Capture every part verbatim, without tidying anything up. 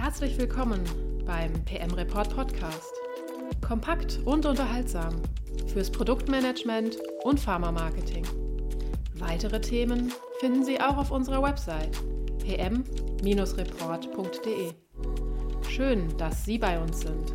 Herzlich willkommen beim P M Report Podcast. Kompakt und unterhaltsam fürs Produktmanagement und Pharma-Marketing. Weitere Themen finden Sie auch auf unserer Website p m Bindestrich report punkt d e. Schön, dass Sie bei uns sind.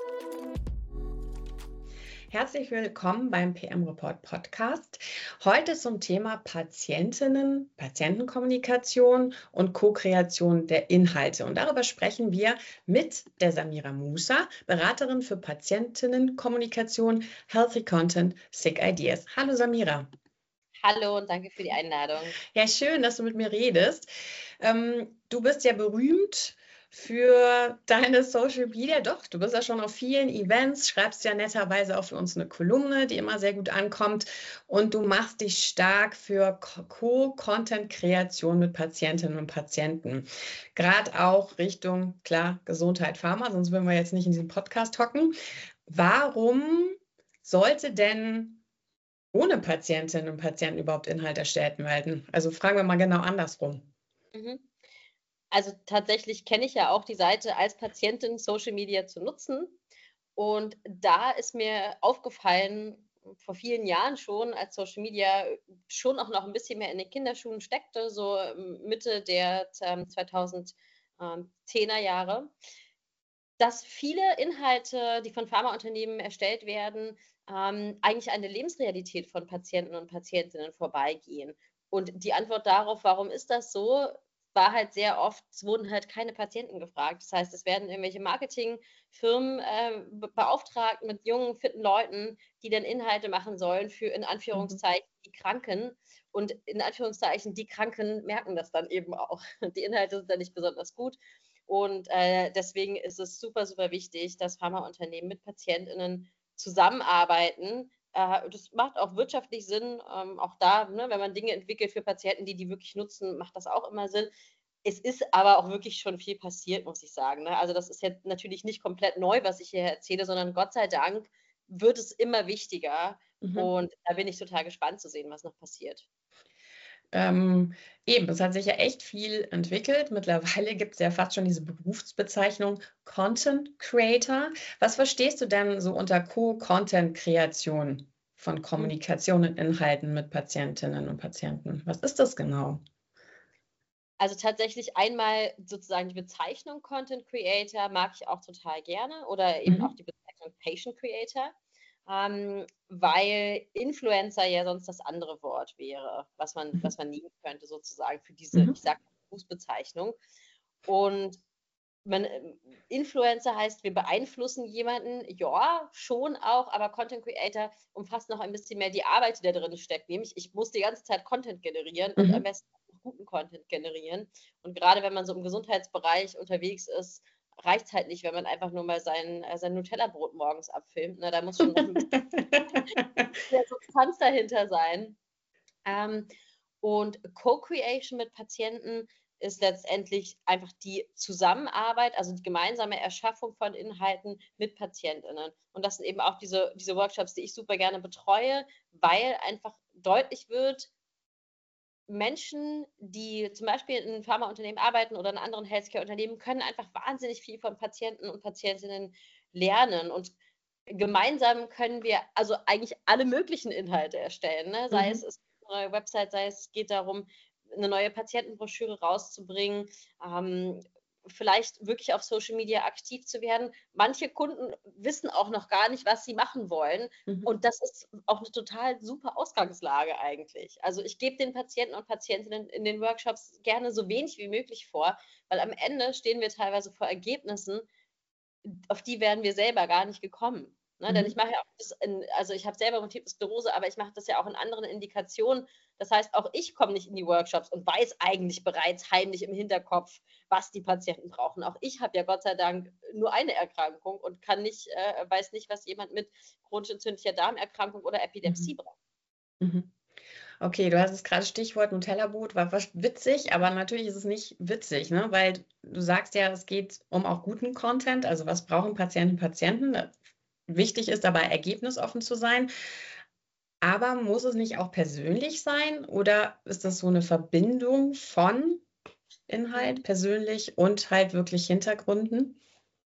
Herzlich willkommen beim P M Report Podcast. Heute zum Thema Patientinnen, Patientenkommunikation und Co-Kreation der Inhalte. Und darüber sprechen wir mit der Samira Musa, Beraterin für Patientinnenkommunikation, Healthy Content, Sick Ideas. Hallo Samira. Hallo und danke für die Einladung. Ja, schön, dass du mit mir redest. Ähm, du bist ja berühmt für deine Social Media. Doch, du bist ja schon auf vielen Events, schreibst ja netterweise auch für uns eine Kolumne, die immer sehr gut ankommt. Und du machst dich stark für Co-Content-Kreation mit Patientinnen und Patienten. Gerade auch Richtung, klar, Gesundheit, Pharma, sonst würden wir jetzt nicht in diesem Podcast hocken. Warum sollte denn ohne Patientinnen und Patienten überhaupt Inhalt erstellt werden? Also fragen wir mal genau andersrum. Mhm. Also tatsächlich kenne ich ja auch die Seite als Patientin, Social Media zu nutzen. Und da ist mir aufgefallen, vor vielen Jahren schon, als Social Media schon auch noch ein bisschen mehr in den Kinderschuhen steckte, so Mitte der zweitausendzehner Jahre, dass viele Inhalte, die von Pharmaunternehmen erstellt werden, ähm, eigentlich an der Lebensrealität von Patienten und Patientinnen vorbeigehen. Und die Antwort darauf, warum ist das so, war halt sehr oft, es wurden halt keine Patienten gefragt. Das heißt, es werden irgendwelche Marketingfirmen äh, beauftragt mit jungen, fitten Leuten, die dann Inhalte machen sollen für in Anführungszeichen die Kranken. Und in Anführungszeichen die Kranken merken das dann eben auch. Die Inhalte sind dann nicht besonders gut. Und äh, deswegen ist es super, super wichtig, dass Pharmaunternehmen mit PatientInnen zusammenarbeiten. Äh, das macht auch wirtschaftlich Sinn. Ähm, auch da, ne, wenn man Dinge entwickelt für Patienten, die die wirklich nutzen, macht das auch immer Sinn. Es ist aber auch wirklich schon viel passiert, muss ich sagen. Ne? Also das ist jetzt natürlich nicht komplett neu, was ich hier erzähle, sondern Gott sei Dank wird es immer wichtiger. Mhm. Und da bin ich total gespannt zu sehen, was noch passiert. Ähm, eben, es hat sich ja echt viel entwickelt. Mittlerweile gibt es ja fast schon diese Berufsbezeichnung Content Creator. Was verstehst du denn so unter Co-Content-Kreation von Kommunikation und Inhalten mit Patientinnen und Patienten? Was ist das genau? Also tatsächlich einmal sozusagen die Bezeichnung Content Creator mag ich auch total gerne oder eben mhm. auch die Bezeichnung Patient Creator. Ähm, weil Influencer ja sonst das andere Wort wäre, was man, mhm. was man nehmen könnte sozusagen für diese, mhm. ich sage Berufsbezeichnung. Und man, Influencer heißt, wir beeinflussen jemanden, ja, schon auch, aber Content Creator umfasst noch ein bisschen mehr die Arbeit, die da drin steckt, nämlich ich muss die ganze Zeit Content generieren mhm. und am besten auch guten Content generieren. Und gerade wenn man so im Gesundheitsbereich unterwegs ist, reicht es halt nicht, wenn man einfach nur mal sein, sein Nutella-Brot morgens abfilmt. Ne? Da muss schon noch ein bisschen mehr Substanz dahinter sein. Ähm, und Co-Creation mit Patienten ist letztendlich einfach die Zusammenarbeit, also die gemeinsame Erschaffung von Inhalten mit PatientInnen. Und das sind eben auch diese, diese Workshops, die ich super gerne betreue, weil einfach deutlich wird, Menschen, die zum Beispiel in einem Pharmaunternehmen arbeiten oder in anderen Healthcare-Unternehmen, können einfach wahnsinnig viel von Patienten und Patientinnen lernen. Und gemeinsam können wir also eigentlich alle möglichen Inhalte erstellen. Ne? Sei mhm. es ist eine neue Website, sei es geht darum, eine neue Patientenbroschüre rauszubringen, ähm, vielleicht wirklich auf Social Media aktiv zu werden. Manche Kunden wissen auch noch gar nicht, was sie machen wollen. Mhm. Und das ist auch eine total super Ausgangslage eigentlich. Also ich gebe den Patienten und Patientinnen in den Workshops gerne so wenig wie möglich vor, weil am Ende stehen wir teilweise vor Ergebnissen, auf die wären wir selber gar nicht gekommen. Ne? Mhm. Denn ich mache ja auch das in, also ich habe selber Multiple Sklerose, aber ich mache das ja auch in anderen Indikationen. Das heißt, auch ich komme nicht in die Workshops und weiß eigentlich bereits heimlich im Hinterkopf, was die Patienten brauchen. Auch ich habe ja Gott sei Dank nur eine Erkrankung und kann nicht, äh, weiß nicht, was jemand mit chronisch entzündlicher Darmerkrankung oder Epilepsie mhm. braucht. Mhm. Okay, du hast es gerade Stichwort Nutella-Brot, war witzig, aber natürlich ist es nicht witzig, ne? Weil du sagst ja, es geht um auch guten Content, also was brauchen Patienten und Patienten. Wichtig ist dabei, ergebnisoffen zu sein. Aber muss es nicht auch persönlich sein oder ist das so eine Verbindung von Inhalt, persönlich und halt wirklich Hintergründen?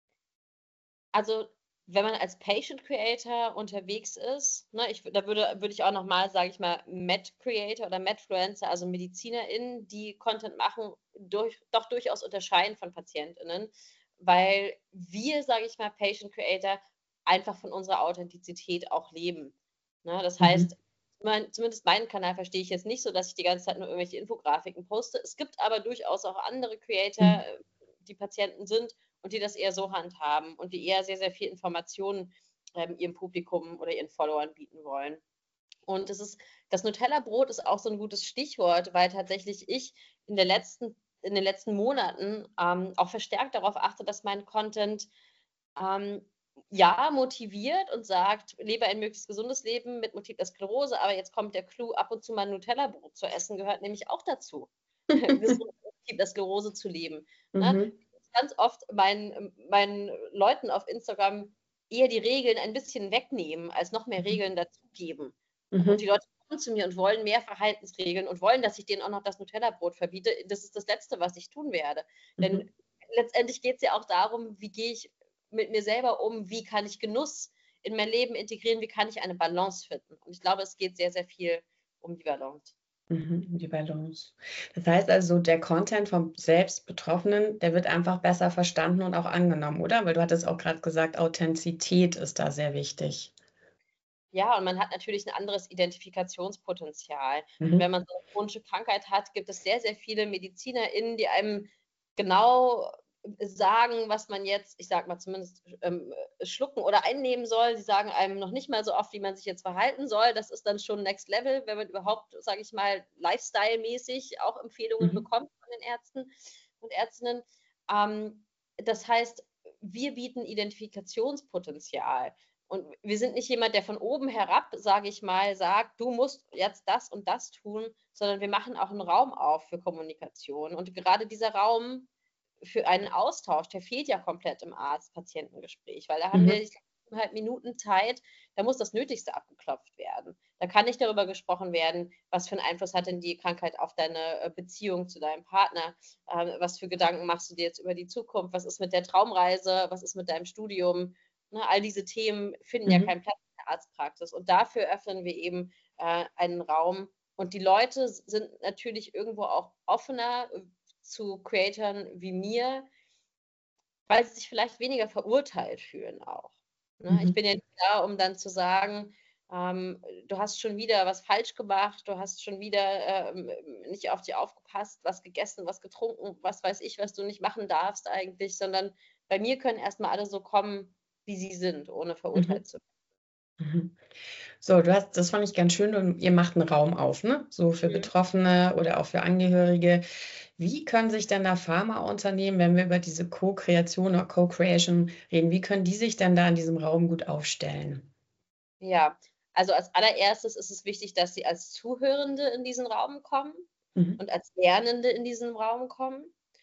Also, wenn man als Patient Creator unterwegs ist, ne, ich, da würde, würde ich auch nochmal, sage ich mal, Med Creator oder Medfluencer, also MedizinerInnen, die Content machen, durch, doch durchaus unterscheiden von PatientInnen, weil wir, sage ich mal, Patient Creator einfach von unserer Authentizität auch leben. Ne, das heißt, Mhm. mein, zumindest meinen Kanal verstehe ich jetzt nicht so, dass ich die ganze Zeit nur irgendwelche Infografiken poste. Es gibt aber durchaus auch andere Creator, Mhm. die Patienten sind und die das eher so handhaben und die eher sehr, sehr viel Informationen ähm, ihrem Publikum oder ihren Followern bieten wollen. Und das ist, das Nutella-Brot ist auch so ein gutes Stichwort, weil tatsächlich ich in der letzten, in den letzten Monaten ähm, auch verstärkt darauf achte, dass mein Content ähm, ja motiviert und sagt, lebe ein möglichst gesundes Leben mit Multipler Sklerose, aber jetzt kommt der Clou, ab und zu mal Nutella-Brot zu essen, gehört nämlich auch dazu, gesund mit Multipler Sklerose zu leben. Ne? Mhm. Ganz oft meinen, meinen Leuten auf Instagram eher die Regeln ein bisschen wegnehmen, als noch mehr Regeln dazugeben. Und die Mhm. Leute kommen zu mir und wollen mehr Verhaltensregeln und wollen, dass ich denen auch noch das Nutella-Brot verbiete. Das ist das Letzte, was ich tun werde. Denn Mhm. letztendlich geht es ja auch darum, wie gehe ich mit mir selber um, wie kann ich Genuss in mein Leben integrieren, wie kann ich eine Balance finden. Und ich glaube, es geht sehr, sehr viel um die Balance. Mhm, die Balance. Das heißt also, der Content vom Selbstbetroffenen, der wird einfach besser verstanden und auch angenommen, oder? Weil du hattest auch gerade gesagt, Authentizität ist da sehr wichtig. Ja, und man hat natürlich ein anderes Identifikationspotenzial. Denn wenn Mhm. man so eine chronische Krankheit hat, gibt es sehr, sehr viele MedizinerInnen, die einem genau sagen, was man jetzt, ich sage mal zumindest, ähm, schlucken oder einnehmen soll. Sie sagen einem noch nicht mal so oft, wie man sich jetzt verhalten soll. Das ist dann schon Next Level, wenn man überhaupt, sage ich mal, Lifestyle-mäßig auch Empfehlungen Mhm. bekommt von den Ärzten und Ärztinnen. Ähm, das heißt, wir bieten Identifikationspotenzial. Und wir sind nicht jemand, der von oben herab, sage ich mal, sagt, du musst jetzt das und das tun, sondern wir machen auch einen Raum auf für Kommunikation. Und gerade dieser Raum für einen Austausch, der fehlt ja komplett im Arzt-Patientengespräch, weil da haben wir Mhm. ich glaub, halt Minuten Zeit, da muss das Nötigste abgeklopft werden. Da kann nicht darüber gesprochen werden, was für einen Einfluss hat denn die Krankheit auf deine Beziehung zu deinem Partner, ähm, was für Gedanken machst du dir jetzt über die Zukunft, was ist mit der Traumreise, was ist mit deinem Studium. Ne, all diese Themen finden ja Mhm. keinen Platz in der Arztpraxis. Und dafür öffnen wir eben äh, einen Raum. Und die Leute sind natürlich irgendwo auch offener zu Creatoren wie mir, weil sie sich vielleicht weniger verurteilt fühlen auch. Ne? Ich Mhm. bin ja nicht da, um dann zu sagen, ähm, du hast schon wieder was falsch gemacht, du hast schon wieder ähm, nicht auf dich aufgepasst, was gegessen, was getrunken, was weiß ich, was du nicht machen darfst eigentlich, sondern bei mir können erstmal alle so kommen, wie sie sind, ohne Mhm. verurteilt zu werden. Mhm. So, du hast, das fand ich ganz schön, und ihr macht einen Raum auf, ne? So für Mhm. Betroffene oder auch für Angehörige. Wie können sich denn da Pharmaunternehmen, wenn wir über diese Co-Kreation oder Co-Creation reden, wie können die sich denn da in diesem Raum gut aufstellen? Ja, also als allererstes ist es wichtig, dass sie als Zuhörende in diesen Raum kommen Mhm. und als Lernende in diesen Raum kommen.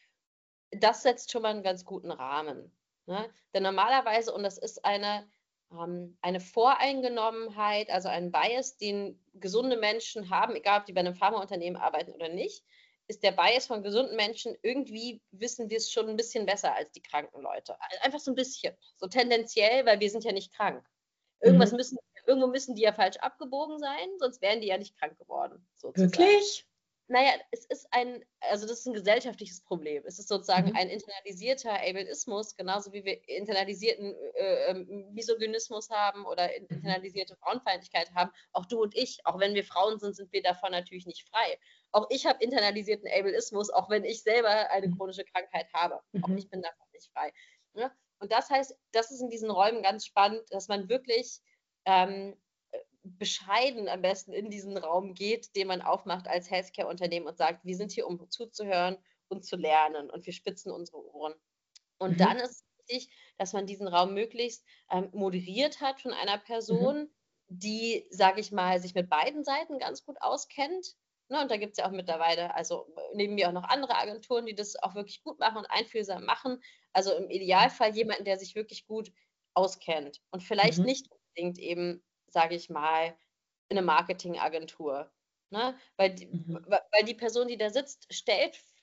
Das setzt schon mal einen ganz guten Rahmen, ne? Denn normalerweise, und das ist eine, ähm, eine Voreingenommenheit, also ein Bias, den gesunde Menschen haben, egal ob die bei einem Pharmaunternehmen arbeiten oder nicht, ist der Bias von gesunden Menschen, irgendwie wissen wir es schon ein bisschen besser als die kranken Leute. Einfach so ein bisschen, so tendenziell, weil wir sind ja nicht krank. Irgendwas Mhm. müssen, irgendwo müssen die ja falsch abgebogen sein, sonst wären die ja nicht krank geworden, sozusagen. Wirklich? Naja, es ist ein, also das ist ein gesellschaftliches Problem. Es ist sozusagen Mhm. ein internalisierter Ableismus, genauso wie wir internalisierten äh, ähm, Misogynismus haben oder in, Mhm. internalisierte Frauenfeindlichkeit haben. Auch du und ich, auch wenn wir Frauen sind, sind wir davon natürlich nicht frei. Auch ich habe internalisierten Ableismus, auch wenn ich selber eine Mhm. chronische Krankheit habe. Auch Mhm. ich bin davon nicht frei. Ja? Und das heißt, das ist in diesen Räumen ganz spannend, dass man wirklich ähm, bescheiden am besten in diesen Raum geht, den man aufmacht als Healthcare-Unternehmen und sagt, wir sind hier, um zuzuhören und zu lernen und wir spitzen unsere Ohren. Und dann Mhm. ist es wichtig, dass man diesen Raum möglichst ähm, moderiert hat von einer Mhm. Person, die, sage ich mal, sich mit beiden Seiten ganz gut auskennt. Ne, und da gibt es ja auch mittlerweile, also neben mir auch noch andere Agenturen, die das auch wirklich gut machen und einfühlsam machen. Also im Idealfall jemanden, der sich wirklich gut auskennt und vielleicht Mhm. nicht unbedingt eben, sage ich mal, in eine Marketingagentur. Ne? Weil, die, Mhm. weil die Person, die da sitzt, stellt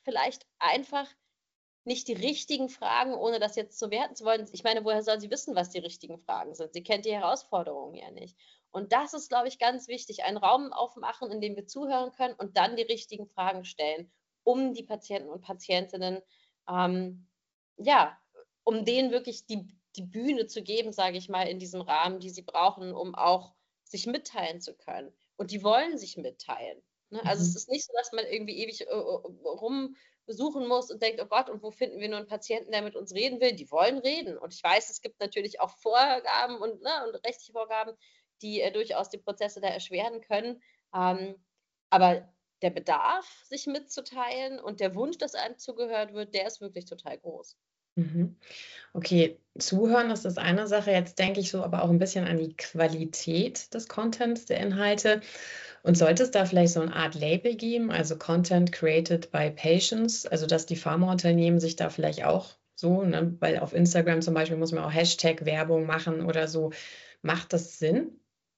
vielleicht einfach nicht die richtigen Fragen, ohne das jetzt so werten zu wollen. Ich meine, woher soll sie wissen, was die richtigen Fragen sind? Sie kennt die Herausforderungen ja nicht. Und das ist, glaube ich, ganz wichtig, einen Raum aufmachen, in dem wir zuhören können und dann die richtigen Fragen stellen, um die Patienten und Patientinnen, ähm, ja, um denen wirklich die, die Bühne zu geben, sage ich mal, in diesem Rahmen, die sie brauchen, um auch sich mitteilen zu können. Und die wollen sich mitteilen. Ne? Also Mhm. es ist nicht so, dass man irgendwie ewig äh, rum besuchen muss und denkt, oh Gott, und wo finden wir nur einen Patienten, der mit uns reden will? Die wollen reden. Und ich weiß, es gibt natürlich auch Vorgaben und, ne, und rechtliche Vorgaben, die äh, durchaus die Prozesse da erschweren können. Ähm, aber der Bedarf, sich mitzuteilen und der Wunsch, dass einem zugehört wird, der ist wirklich total groß. Mhm. Okay, zuhören ist das eine Sache. Jetzt denke ich so aber auch ein bisschen an die Qualität des Contents, der Inhalte. Und sollte es da vielleicht so eine Art Label geben, also Content created by patients, also dass die Pharmaunternehmen sich da vielleicht auch so, ne, weil auf Instagram zum Beispiel muss man auch Hashtag-Werbung machen oder so. Macht das Sinn?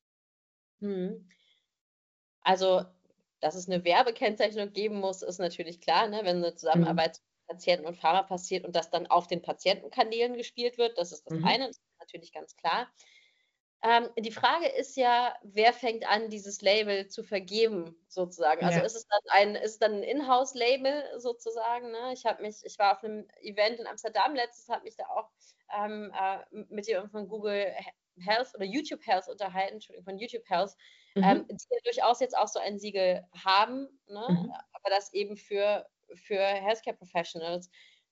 Hm. Also, dass es eine Werbekennzeichnung geben muss, ist natürlich klar, ne? Wenn eine Zusammenarbeit zwischen Patienten und Pharma passiert und das dann auf den Patientenkanälen gespielt wird, das ist das Mhm. eine, das ist natürlich ganz klar. Ähm, die Frage ist ja, wer fängt an, dieses Label zu vergeben, sozusagen? Also Ja. ist es dann ein, ist es dann ein Inhouse-Label sozusagen? Ne? Ich habe mich, ich war auf einem Event in Amsterdam letztes, habe mich da auch ähm, äh, mit jemandem von Google Health oder YouTube Health unterhalten, Entschuldigung, von YouTube Health, ähm, Mhm. die ja durchaus jetzt auch so ein Siegel haben, ne? Mhm. Aber das eben für, für Healthcare Professionals.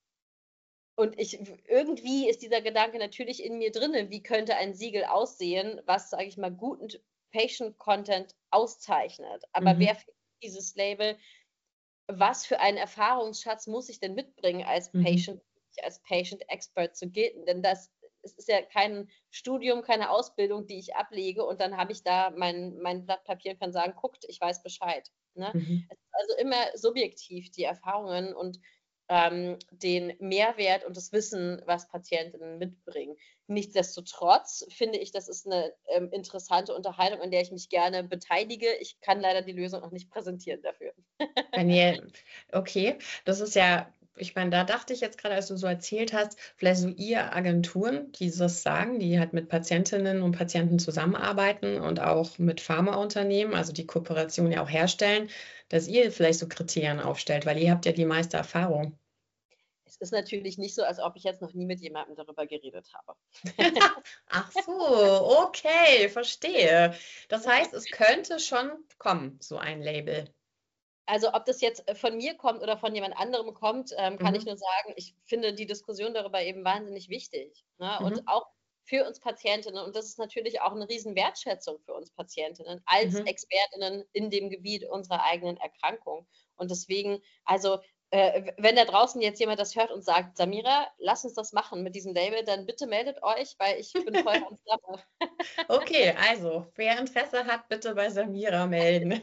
Und ich, irgendwie ist dieser Gedanke natürlich in mir drin, wie könnte ein Siegel aussehen, was, sage ich mal, guten Patient-Content auszeichnet. Aber Mhm. wer findet dieses Label? Was für einen Erfahrungsschatz muss ich denn mitbringen als Mhm. Patient, als Patient-Expert zu gelten? Denn das es ist ja kein Studium, keine Ausbildung, die ich ablege und dann habe ich da mein, mein Blatt Papier und kann sagen, guckt, ich weiß Bescheid. Ne? Mhm. Es ist also immer subjektiv, die Erfahrungen und ähm, den Mehrwert und das Wissen, was Patientinnen mitbringen. Nichtsdestotrotz finde ich, das ist eine ähm, interessante Unterhaltung, an der ich mich gerne beteilige. Ich kann leider die Lösung noch nicht präsentieren dafür. Wenn ihr, okay, das ist ja, ich meine, da dachte ich jetzt gerade, als du so erzählt hast, vielleicht so ihr Agenturen, die das sagen, die halt mit Patientinnen und Patienten zusammenarbeiten und auch mit Pharmaunternehmen, also die Kooperation ja auch herstellen, dass ihr vielleicht so Kriterien aufstellt, weil ihr habt ja die meiste Erfahrung. Es ist natürlich nicht so, als ob ich jetzt noch nie mit jemandem darüber geredet habe. Ach so, okay, verstehe. Das heißt, es könnte schon kommen, so ein Label. Also ob das jetzt von mir kommt oder von jemand anderem kommt, ähm, kann ich Mhm. nur sagen, ich finde die Diskussion darüber eben wahnsinnig wichtig. Ne? Mhm. Und auch für uns Patientinnen, und das ist natürlich auch eine riesen Wertschätzung für uns Patientinnen als Mhm. Expertinnen in dem Gebiet unserer eigenen Erkrankung. Und deswegen, also äh, wenn da draußen jetzt jemand das hört und sagt, Samira, lass uns das machen mit diesem Label, dann bitte meldet euch, weil ich bin Feuer und Flamme. Okay, also, wer Interesse hat, bitte bei Samira melden.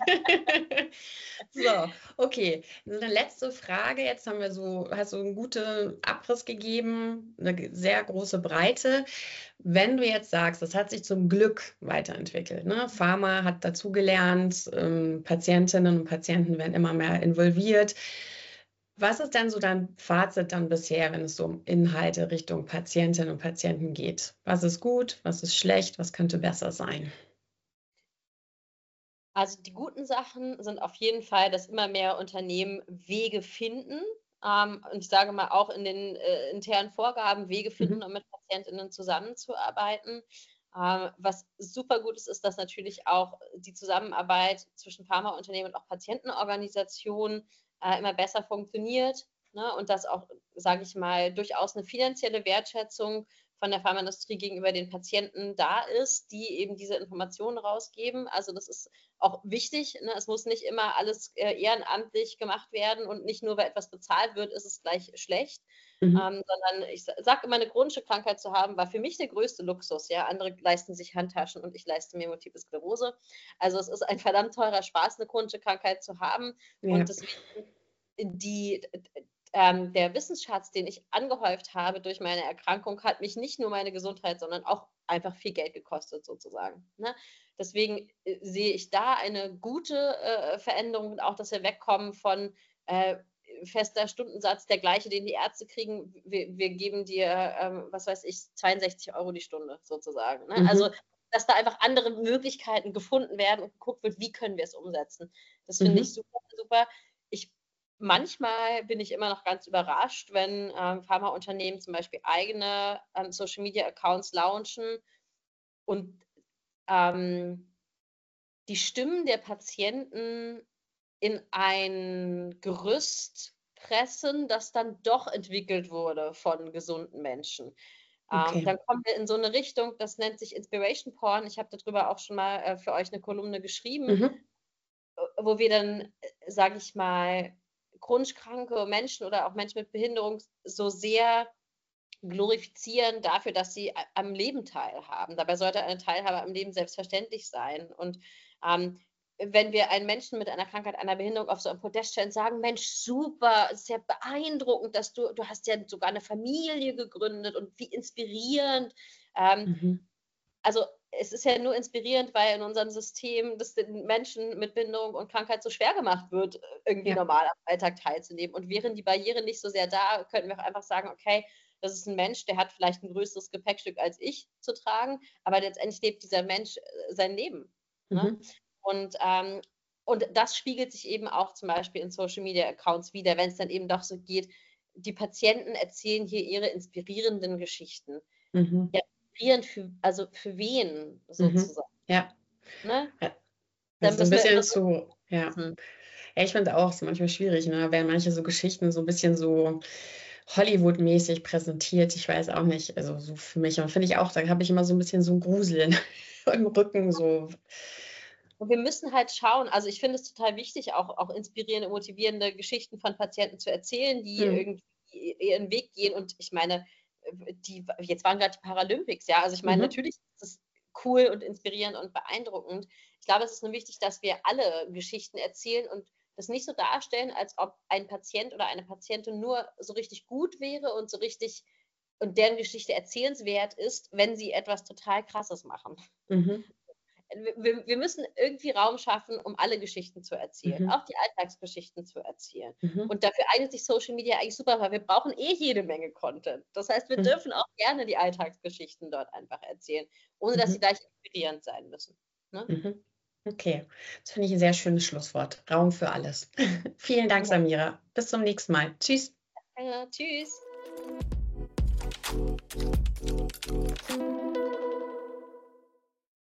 So, okay. Eine letzte Frage. Jetzt haben wir so, hast du einen guten Abriss gegeben, eine ge- sehr große Breite. Wenn du jetzt sagst, das hat sich zum Glück weiterentwickelt, ne? Pharma hat dazugelernt, ähm, Patientinnen und Patienten werden immer mehr involviert. Was ist denn so dein Fazit dann bisher, wenn es so um Inhalte Richtung Patientinnen und Patienten geht? Was ist gut, was ist schlecht, was könnte besser sein? Also die guten Sachen sind auf jeden Fall, dass immer mehr Unternehmen Wege finden, ähm, und ich sage mal auch in den äh, internen Vorgaben Wege Mhm. finden, um mit PatientInnen zusammenzuarbeiten. Ähm, was super gut ist, ist, dass natürlich auch die Zusammenarbeit zwischen Pharmaunternehmen und auch Patientenorganisationen äh, immer besser funktioniert, ne? Und dass auch, sage ich mal, durchaus eine finanzielle Wertschätzung von der Pharmaindustrie gegenüber den Patienten da ist, die eben diese Informationen rausgeben. Also das ist auch wichtig. Ne? Es muss nicht immer alles äh, ehrenamtlich gemacht werden und nicht nur, weil etwas bezahlt wird, ist es gleich schlecht. Mhm. Ähm, sondern ich sage immer, eine chronische Krankheit zu haben, war für mich der größte Luxus. Ja? Andere leisten sich Handtaschen und ich leiste mir Multiple Sklerose. Also es ist ein verdammt teurer Spaß, eine chronische Krankheit zu haben. Ja. Und deswegen die, ähm, der Wissensschatz, den ich angehäuft habe durch meine Erkrankung, hat mich nicht nur meine Gesundheit, sondern auch einfach viel Geld gekostet sozusagen. Ne? Deswegen äh, sehe ich da eine gute äh, Veränderung und auch, dass wir wegkommen von äh, fester Stundensatz, der gleiche, den die Ärzte kriegen. Wir, wir geben dir, ähm, was weiß ich, zweiundsechzig Euro die Stunde sozusagen. Ne? Mhm. Also, dass da einfach andere Möglichkeiten gefunden werden und geguckt wird, wie können wir es umsetzen. Das finde Mhm. ich super, super. Ich, manchmal bin ich immer noch ganz überrascht, wenn ähm, Pharmaunternehmen zum Beispiel eigene ähm, Social-Media-Accounts launchen und ähm, die Stimmen der Patienten in ein Gerüst pressen, das dann doch entwickelt wurde von gesunden Menschen. Okay. Ähm, dann kommen wir in so eine Richtung, das nennt sich Inspiration Porn. Ich habe darüber auch schon mal äh, für euch eine Kolumne geschrieben, Mhm. wo wir dann, äh, sage ich mal, chronisch kranke Menschen oder auch Menschen mit Behinderung so sehr glorifizieren dafür, dass sie a- am Leben teilhaben. Dabei sollte eine Teilhabe am Leben selbstverständlich sein. Und ähm, wenn wir einen Menschen mit einer Krankheit, einer Behinderung auf so einem Podest stellen, sagen, Mensch, super, es ist ja beeindruckend, dass du, du hast ja sogar eine Familie gegründet und wie inspirierend. Ähm, Mhm. also es ist ja nur inspirierend, weil in unserem System das den Menschen mit Behinderung und Krankheit so schwer gemacht wird, irgendwie Ja. normal am Alltag teilzunehmen. Und wären die Barrieren nicht so sehr da, könnten wir auch einfach sagen, okay, das ist ein Mensch, der hat vielleicht ein größeres Gepäckstück als ich zu tragen, aber letztendlich lebt dieser Mensch äh, sein Leben. Ne? Mhm. Und, ähm, und das spiegelt sich eben auch zum Beispiel in Social Media Accounts wieder, wenn es dann eben doch so geht, die Patienten erzählen hier ihre inspirierenden Geschichten. Mhm. Ja, inspirierend für, also für wen Mhm. sozusagen. Ja. Ne? Ja. Dann Also so ein müssen wir bisschen immer so zu, ja. wissen. Ja, ich finde auch, es ist manchmal schwierig, ne? Werden manche so Geschichten so ein bisschen so Hollywood-mäßig präsentiert. Ich weiß auch nicht, also so für mich, und finde ich auch, da habe ich immer so ein bisschen so ein Gruseln im Rücken, so. Und wir müssen halt schauen, also ich finde es total wichtig, auch, auch inspirierende, motivierende Geschichten von Patienten zu erzählen, die Mhm. irgendwie ihren Weg gehen. Und ich meine, die, jetzt waren gerade die Paralympics, ja, also ich meine, Mhm. natürlich ist es cool und inspirierend und beeindruckend. Ich glaube, es ist nur wichtig, dass wir alle Geschichten erzählen und das nicht so darstellen, als ob ein Patient oder eine Patientin nur so richtig gut wäre und so richtig und deren Geschichte erzählenswert ist, wenn sie etwas total Krasses machen. Mhm. Wir, wir müssen irgendwie Raum schaffen, um alle Geschichten zu erzählen, Mhm. auch die Alltagsgeschichten zu erzählen. Mhm. Und dafür eignet sich Social Media eigentlich super, weil wir brauchen eh jede Menge Content. Das heißt, wir Mhm. dürfen auch gerne die Alltagsgeschichten dort einfach erzählen, ohne dass sie Mhm. gleich inspirierend sein müssen. Ne? Mhm. Okay, das finde ich ein sehr schönes Schlusswort. Raum für alles. Vielen Dank, Ja. Samira. Bis zum nächsten Mal. Tschüss. Ja, tschüss.